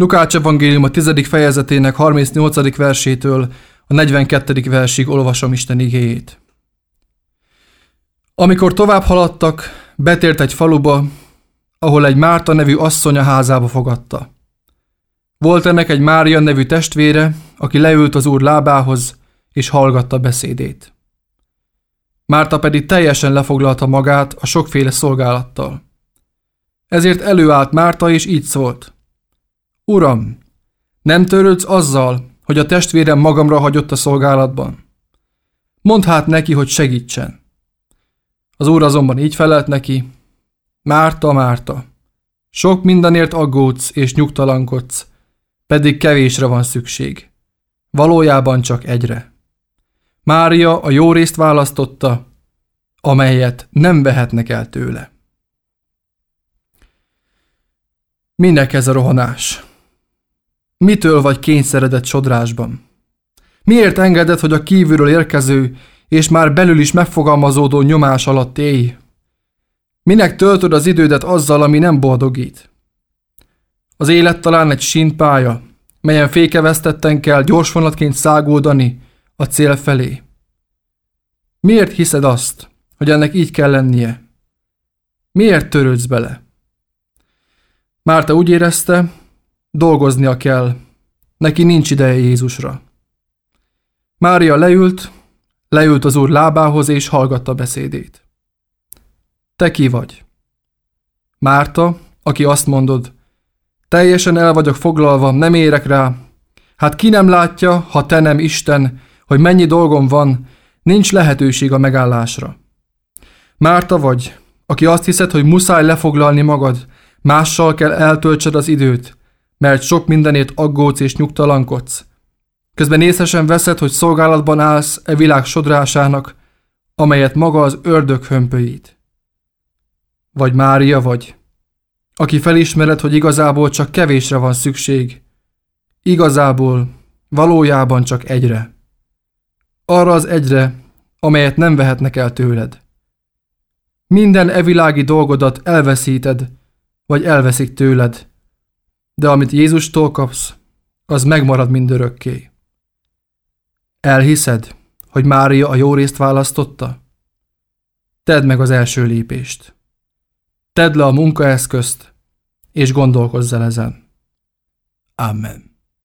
Lukács evangélium a 10. fejezetének 38. versétől a 42. versig olvasom Isten igéjét. Amikor tovább haladtak, betért egy faluba, ahol egy Márta nevű asszony a házába fogadta. Volt ennek egy Mária nevű testvére, aki leült az Úr lábához, és hallgatta beszédét. Márta pedig teljesen lefoglalta magát a sokféle szolgálattal. Ezért előállt Márta, és így szólt: Uram, nem törődsz azzal, hogy a testvérem magamra hagyott a szolgálatban? Mondd hát neki, hogy segítsen. Az Úr azonban így felelt neki: Márta, Márta, sok mindenért aggódsz és nyugtalankodsz, pedig kevésre van szükség. Valójában csak egyre. Mária a jó részt választotta, amelyet nem vehetnek el tőle. Minek ez a rohanás? Mitől vagy kényszeredett sodrásban? Miért engeded, hogy a kívülről érkező és már belül is megfogalmazódó nyomás alatt élj? Minek töltöd az idődet azzal, ami nem boldogít? Az élet talán egy sínpálya, melyen fékevesztetten kell gyorsvonatként száguldani a cél felé. Miért hiszed azt, hogy ennek így kell lennie? Miért törődsz bele? Márta úgy érezte, dolgoznia kell, neki nincs ideje Jézusra. Mária leült az Úr lábához, és hallgatta beszédét. Te ki vagy? Márta, aki azt mondod, teljesen el vagyok foglalva, nem érek rá. Hát ki nem látja, ha te nem Isten, hogy mennyi dolgom van, nincs lehetőség a megállásra. Márta vagy, aki azt hiszed, hogy muszáj lefoglalni magad, mással kell eltöltsed az időt, mert sok mindenért aggódsz és nyugtalankodsz. Közben észesen veszed, hogy szolgálatban állsz e világ sodrásának, amelyet maga az ördög hömpölyít. Vagy Mária vagy, aki felismered, hogy igazából csak kevésre van szükség. Igazából, valójában csak egyre. Arra az egyre, amelyet nem vehetnek el tőled. Minden evilági dolgodat elveszíted, vagy elveszik tőled, de amit Jézustól kapsz, az megmarad mindörökké. Elhiszed, hogy Mária a jó részt választotta? Tedd meg az első lépést. Tedd le a munkaeszközt, és gondolkozz el ezen. Amen.